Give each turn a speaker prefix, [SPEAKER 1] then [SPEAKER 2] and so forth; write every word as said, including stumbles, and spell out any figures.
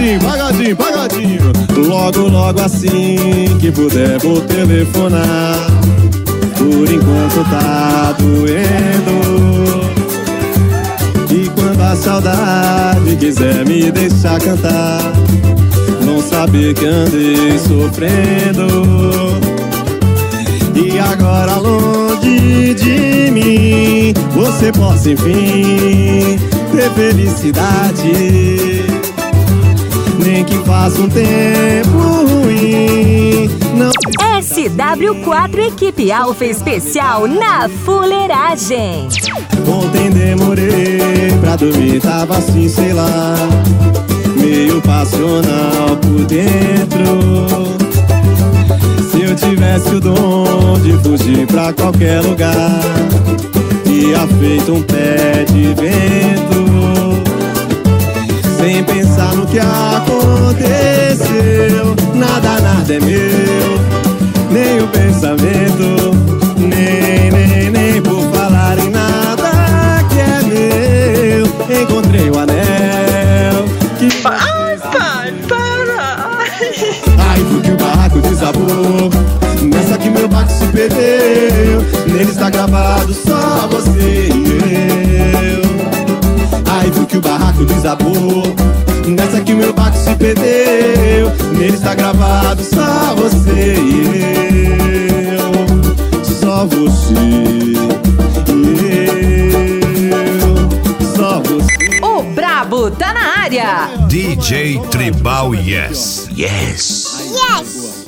[SPEAKER 1] pagodinho, pagodinho, pagodinho. Logo, logo assim que puder vou telefonar. Por enquanto tá doendo. E quando a saudade quiser me deixar cantar, vão saber que andei sofrendo. E agora longe de mim, você possa enfim ter felicidade. Nem que faça um tempo ruim, não.
[SPEAKER 2] S W quatro Equipe Alfa Especial na fuleiragem.
[SPEAKER 1] Ontem demorei pra dormir, tava assim, sei lá, meio passional por dentro. Se eu tivesse o dom de fugir pra qualquer lugar, ia feito um pé de vento. Sem pensar no que aconteceu, nada, nada é meu, nem o pensamento, nem, nem, nem por falar em nada que é meu. Encontrei o anel que...
[SPEAKER 3] Ai, pai, para!
[SPEAKER 1] Ai, porque o barraco desabou, nessa que meu barco se perdeu. Nele está gravado só você e eu. Ai, porque o barraco desabou, nessa que meu barco se perdeu. Nele está gravado só você e eu. Só você e eu. Só você.
[SPEAKER 2] O Brabo tá na área.
[SPEAKER 4] D J Tribal Yes. Yes.